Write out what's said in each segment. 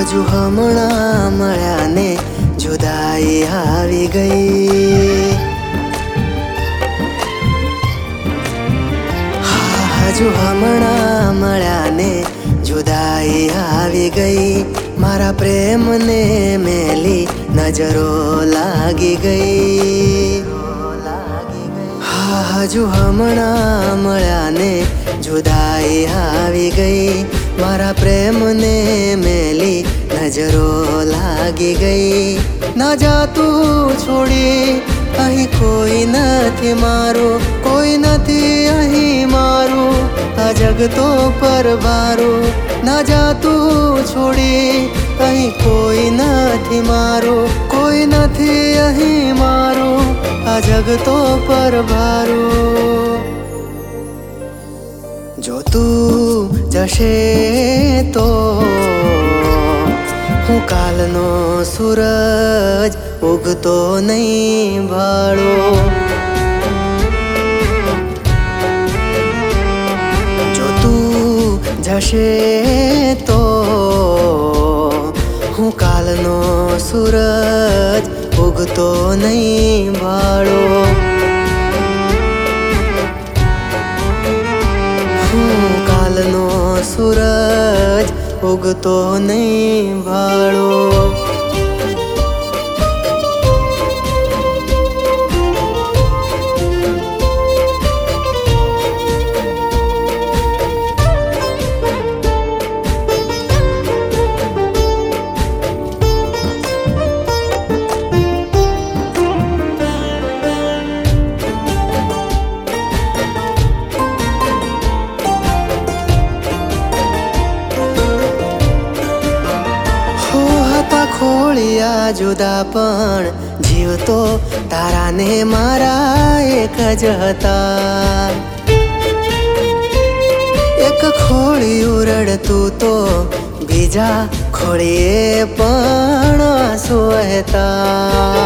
હજુ હમણાં મળ્યા ને જુદાઈ આવી ગઈ. હજુ હમણાં મળ્યા ને જુદાઈ આવી ગઈ. મારા પ્રેમને મેલી નજરો લાગી ગઈ. હજુ હમણાં મળ્યા ને જુદાઈ આવી ગઈ. મારા પ્રેમને મેલી નજરો લાગી ગઈ. ના જા તું છોડી, અહીં કોઈ નથી મારું, કોઈ નથી અહીં મારું, આ જગતો પર ભારું. ના જા તું છોડી, અહીં કોઈ નથી મારું, કોઈ નથી અહીં મારું, આ જગતો પર ભારું. જો તું જશે તો હું કાલનો સૂરજ ઉગતો નહીં ભાળો. જો તું જશે તો હું કાલનો સૂરજ ઉગતો નહીં ભાળો. હું કાલનો સૂરજ ઉગતો નહીં ભાળો. ખોળિયા જુદા પણ જીવતો તારાને મારા એક જ હતા. એક ખોળિયું રડતું તો બીજા ખોળીએ પણ આંસુ વહેતા.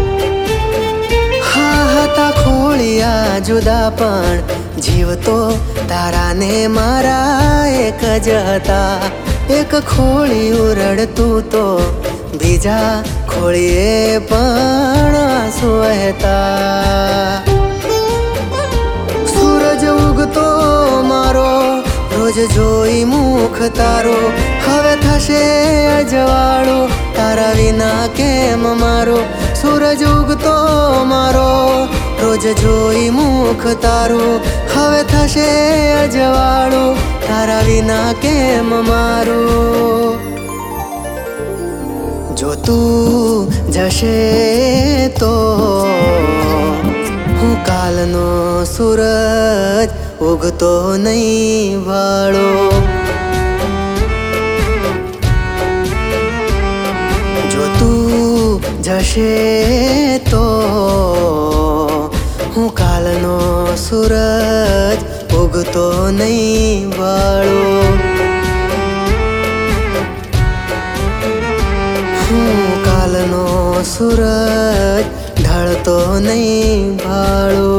હતા ખોળિયા જુદા પણ જીવતો તારાને મારા એક જ હતા. એક ખોળિયું રડતું તો બીજા ખોળીએ પણ આંસુ વહેતા. સૂરજ ઉગતો મારો રોજ જોઈ મુખ તારો, હવે થશે અજવાળું તારા વિના કેમ મારો. સૂરજ ઉગતો મારો રોજ જોઈ મુખ તારું, હવે થશે અજવાળું તારા વિના કેમ મારું. જો તું જશે તો હું કાલનો સૂરજ ઉગતો નહીં ભાળો. જો તું જશે તો હું કાલનો સૂરજ ઉગતો નહીં ભાળો. હું કાલનો સૂરજ ઢળતો નહીં ભાળો.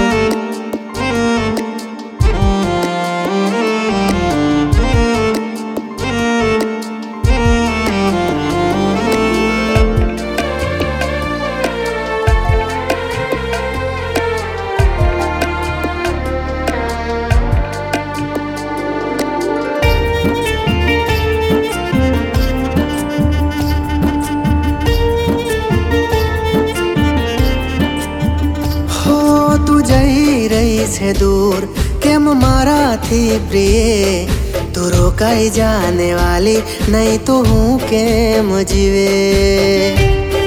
તું જઈ રહી છે દૂર કેમ મારાથી પ્રિય, તું રોકાઈ જાને વાલી, નહીં તો હું કેમ જીવે.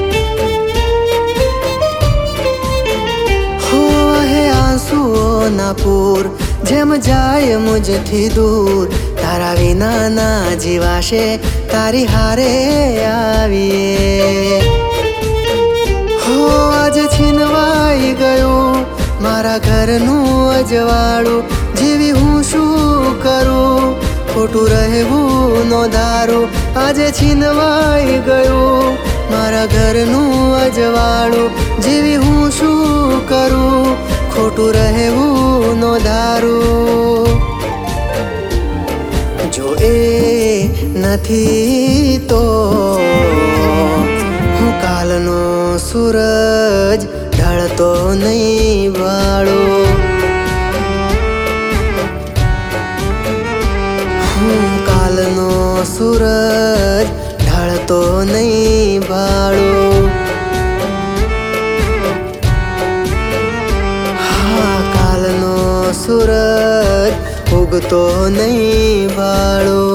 હો હે આંસુઓના પૂર જેમ જાય મુજથી દૂર, તારા વિના ના જીવાશે તારી હારે આવીએ. હો આજે છીનવાઈ ગયું મારા ઘરનું અજવાળું, જીવી હું શું કરું ખોટું રહેવું નો ધારું. આજે છીનવાઈ ગયું મારા ઘરનું અજવાળું, જીવી હું શું કરું ખોટું રહેવું નો ધારું. જો એ નથી તો હું કાલનો સૂરજ ઢળતો નહીં વાળો. હું કાલનો સૂરજ ઢળતો નહીં વાળો. હા, કાલનો સૂરજ ઉગતો નહીં વાળો.